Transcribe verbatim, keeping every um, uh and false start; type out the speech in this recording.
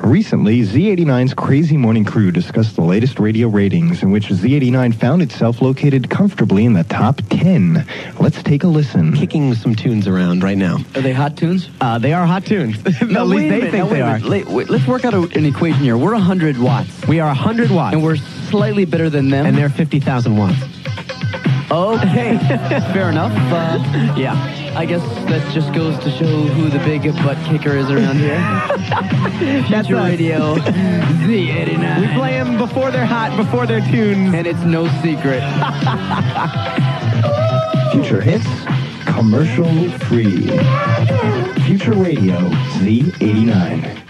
Recently, Z eighty-nine's Crazy Morning Crew discussed the latest radio ratings, in which Z eighty-nine found itself located comfortably in the top ten. Let's take a listen. Kicking some tunes around right now. Are they hot tunes? Uh, they are hot tunes. No, At least wait a they minute. think No, wait they a are. minute. Wait, wait, let's work out a, an equation here. We're one hundred watts. We are one hundred watts. And we're slightly better than them. And they're fifty thousand watts. Okay. Fair enough. Uh, Yeah. I guess that just goes to show who the big butt kicker is around here. That's Future us. Radio Z eighty-nine. We play them before they're hot, before they're tunes. And it's no secret. Future hits, commercial free. Future Radio Z eighty-nine.